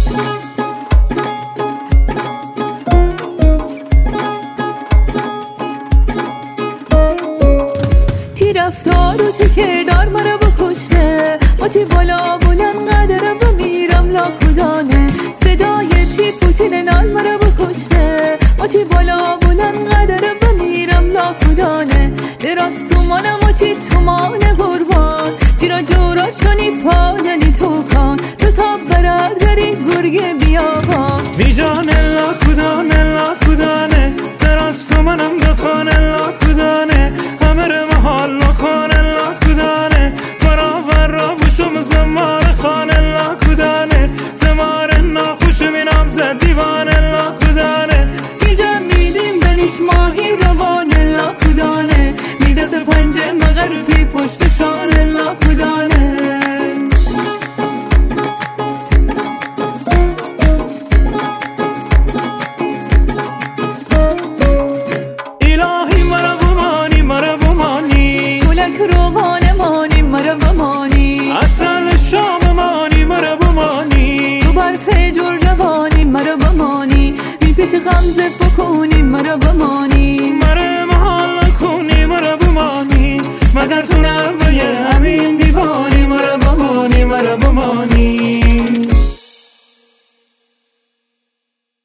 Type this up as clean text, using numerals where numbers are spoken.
رفتار و تی کردار مرا بکشته ما تی بالا بلند قدره بمیرم لاکودانه صدای تی پوتین نال مرا بکشته ما تی بالا بلند قدره بمیرم لاکودانه دراست تو مانم و تی تومانه قربان جیرا جورا شنی پایانی تو کان دو تا برادری گرگ بیابان بیجانه لاکودانه لاکودانه دراست تو منم دکانه لاکودانه همه رو محال لکانه لاکودانه برابر را بشم زمار خانه لاکودانه زمار ناخوش مینام زد دیوانه لاکودانه اینجا میدیم دلیش ماهی روانه لاکودانه میدست پنجه مغربی پشت شانه لاکودانه الهی مرا بمانی گلک روغانه مانی مرا بمانی اصل شام مانی مرا بمانی تو برف جور جوانی مرا بمانی بی پیش غمزه